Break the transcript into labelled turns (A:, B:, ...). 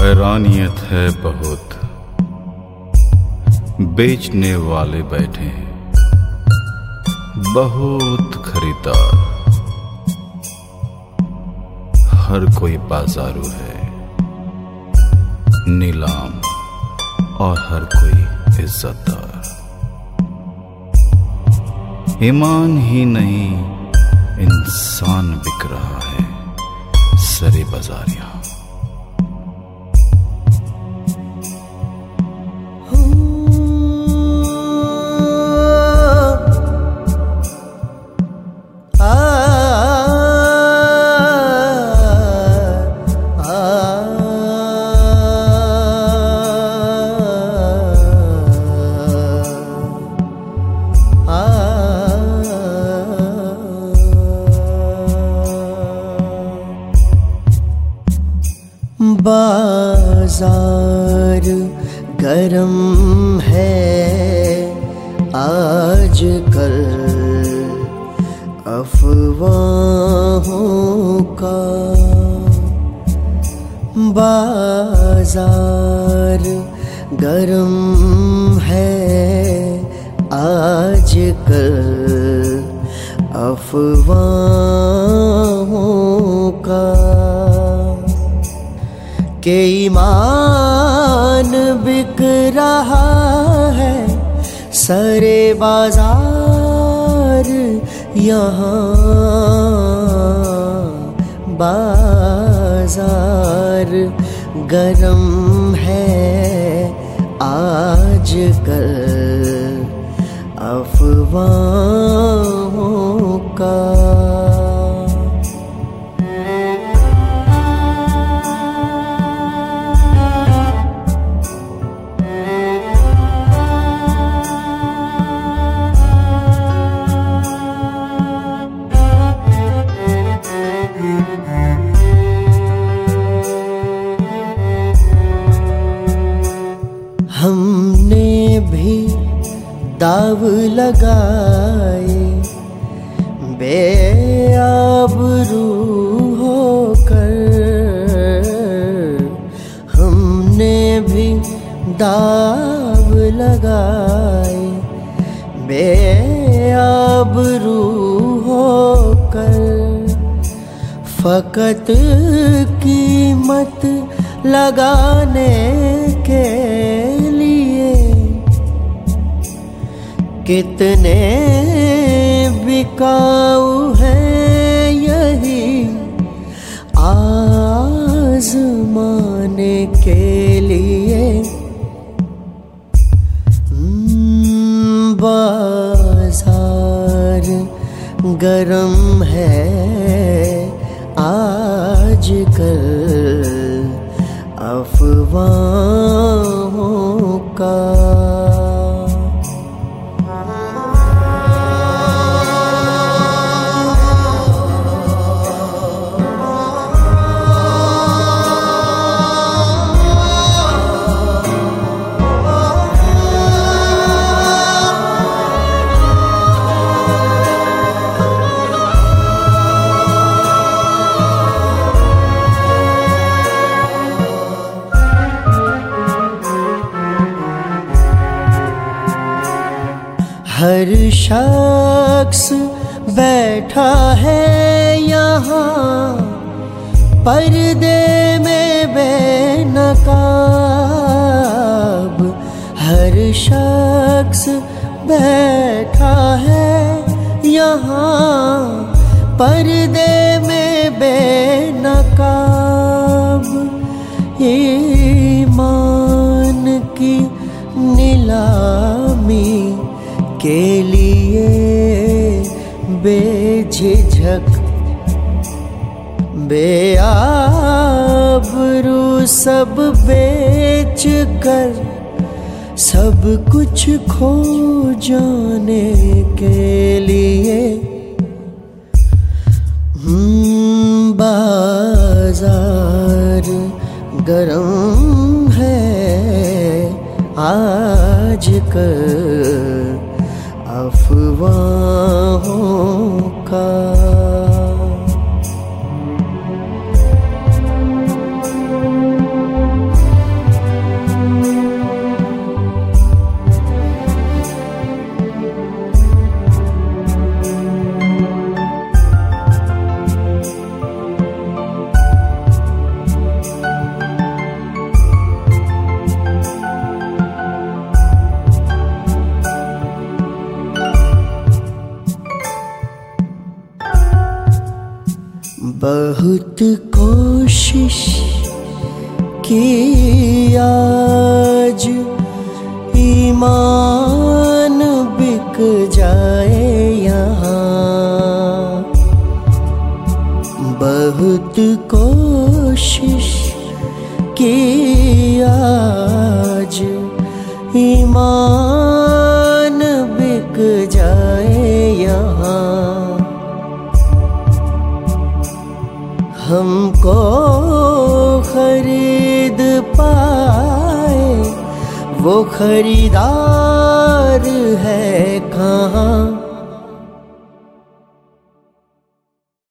A: हैरानियत है बहुत, बेचने वाले बैठे हैं बहुत खरीदार, हर कोई बाजारू है नीलाम और हर कोई इज्जतदार। ईमान ही नहीं इंसान बिक रहा है सरे बाजार यहाँ।
B: बाजार गरम है आजकल अफवाहों का। बाजार गरम है आजकल अफवाहों का। के ईमान बिक रहा है सरे बाजार यहाँ। बाजार गरम है आजकल अफवाहों का। हमने भी दाव लगाए बेआबरू होकर। हमने भी दाव लगाए बेआबरू होकर। फकत कीमत लगाने के लिए कितने बिकाऊ हैं यही आज़माने के लिए। बाजार गरम है आजकल अफवाहों का। हर शख्स बैठा है यहाँ पर्दे में बेनकाब। हर शख्स बैठा है यहाँ पर्दे में बेनकाब। ईमान की नीलामी के लिए बेझिझक बेआबरू सब बेच कर सब कुछ खो जाने के लिए। बाजार गरम है आजकल अफवाहों का। बहुत कोशिश की आज ईमान बिक जाए यहाँ। बहुत कोशिश की आज ईमान बिक जाए यहाँ। हमको खरीद पाए वो खरीदार